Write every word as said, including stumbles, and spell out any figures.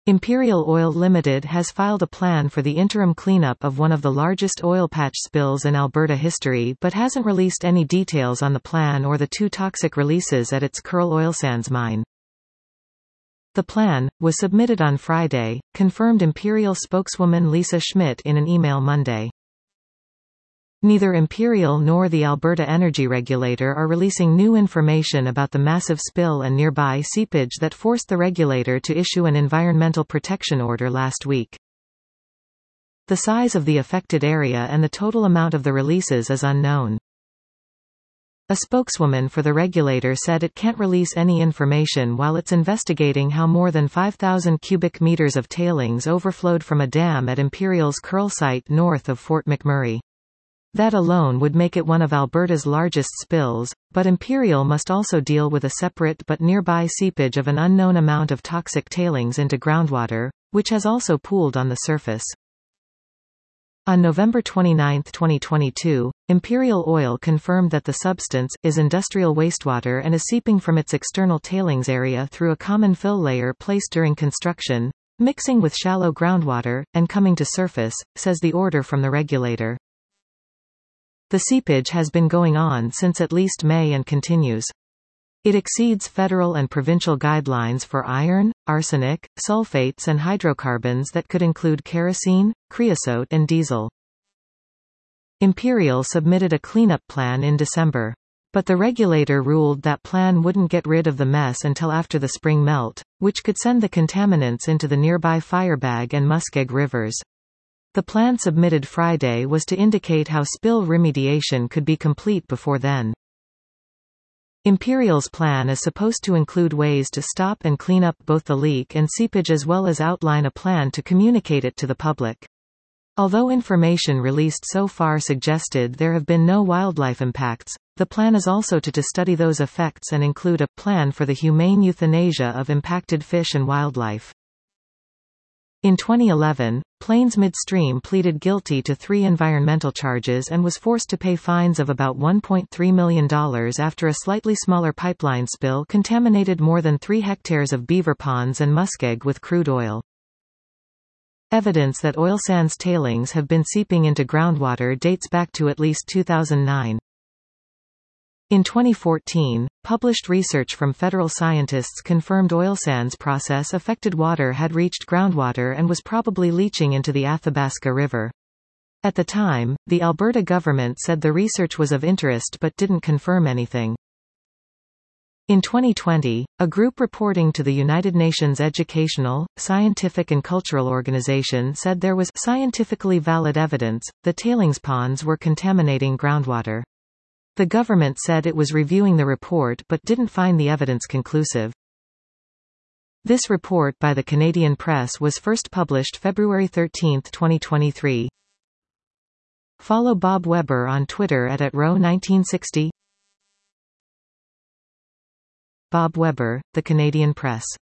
Imperial Oil Limited has filed a plan for the interim cleanup of one of the largest oil patch spills in Alberta history but hasn't released any details on the plan or the two toxic releases at its Kearl oil sands mine. The plan was submitted on Friday, confirmed Imperial spokeswoman Lisa Schmidt in an email Monday. Neither Imperial nor the Alberta Energy Regulator are releasing new information about the massive spill and nearby seepage that forced the regulator to issue an environmental protection order last week. The size of the affected area and the total amount of the releases is unknown. A spokeswoman for the regulator said it can't release any information while it's investigating how more than five thousand cubic meters of tailings overflowed from a dam at Imperial's Kearl site north of Fort McMurray. That alone would make it one of Alberta's largest spills, but Imperial must also deal with a separate but nearby seepage of an unknown amount of toxic tailings into groundwater, which has also pooled on the surface. On November twenty-ninth twenty twenty-two, Imperial Oil confirmed that the substance is industrial wastewater and is seeping from its external tailings area through a common fill layer placed during construction, mixing with shallow groundwater, and coming to surface, says the order from the regulator. The seepage has been going on since at least May and continues. It exceeds federal and provincial guidelines for iron, arsenic, sulfates and hydrocarbons that could include kerosene, creosote and diesel. Imperial submitted a cleanup plan in December. But the regulator ruled that plan wouldn't get rid of the mess until after the spring melt, which could send the contaminants into the nearby Firebag and Muskeg rivers. The plan submitted Friday was to indicate how spill remediation could be complete before then. Imperial's plan is supposed to include ways to stop and clean up both the leak and seepage as well as outline a plan to communicate it to the public. Although information released so far suggested there have been no wildlife impacts, the plan is also to, to study those effects and include a plan for the humane euthanasia of impacted fish and wildlife. In twenty eleven, Plains Midstream pleaded guilty to three environmental charges and was forced to pay fines of about one point three million dollars after a slightly smaller pipeline spill contaminated more than three hectares of beaver ponds and muskeg with crude oil. Evidence that oil sands tailings have been seeping into groundwater dates back to at least two thousand nine. In twenty fourteen, published research from federal scientists confirmed oil sands process affected water had reached groundwater and was probably leaching into the Athabasca River. At the time, the Alberta government said the research was of interest but didn't confirm anything. In twenty twenty, a group reporting to the United Nations Educational, Scientific and Cultural Organization said there was scientifically valid evidence the tailings ponds were contaminating groundwater. The government said it was reviewing the report but didn't find the evidence conclusive. This report by the Canadian Press was first published February thirteenth twenty twenty-three. Follow Bob Weber on Twitter at at row nineteen sixty. Bob Weber, The Canadian Press.